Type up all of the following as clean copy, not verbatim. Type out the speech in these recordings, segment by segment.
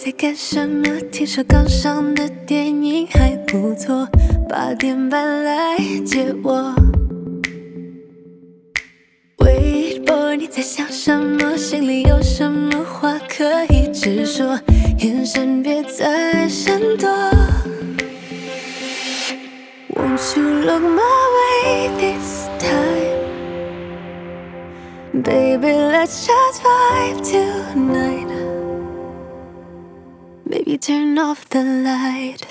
在干什么？听说刚上的电影还不错，8点半来接我。Wait boy， 你在想什么？心里有什么话可以直说，眼神别再闪躲。Won't you look my way this time? Baby, let's just vibe tonight. Baby, turn off the light.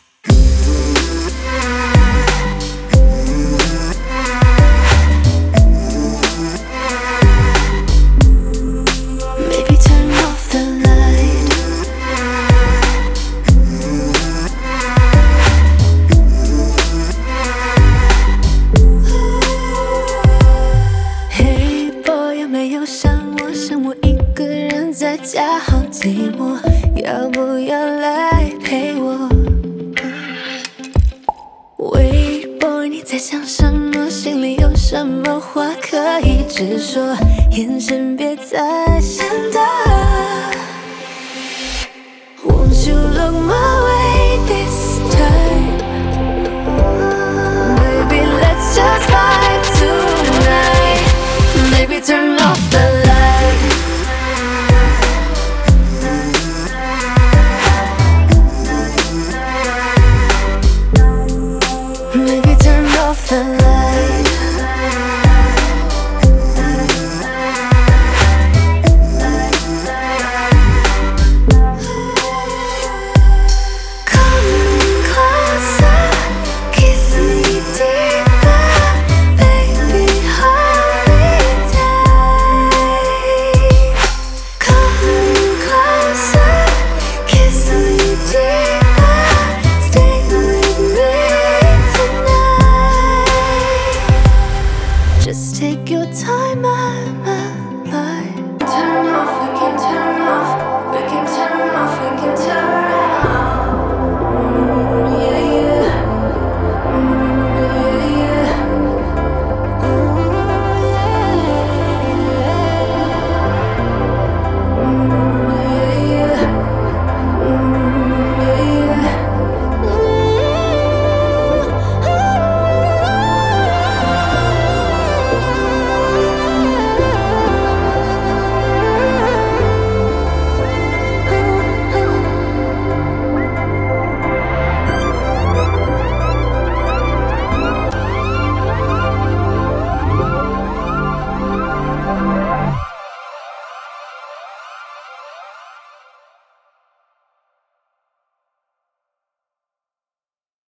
Baby, turn off the light. Hey boy， 有没有想我？想我一个人在家好寂寞，要不要来陪我？Wait boy， 你在想什么？心里有什么话可以直说，眼神别再闪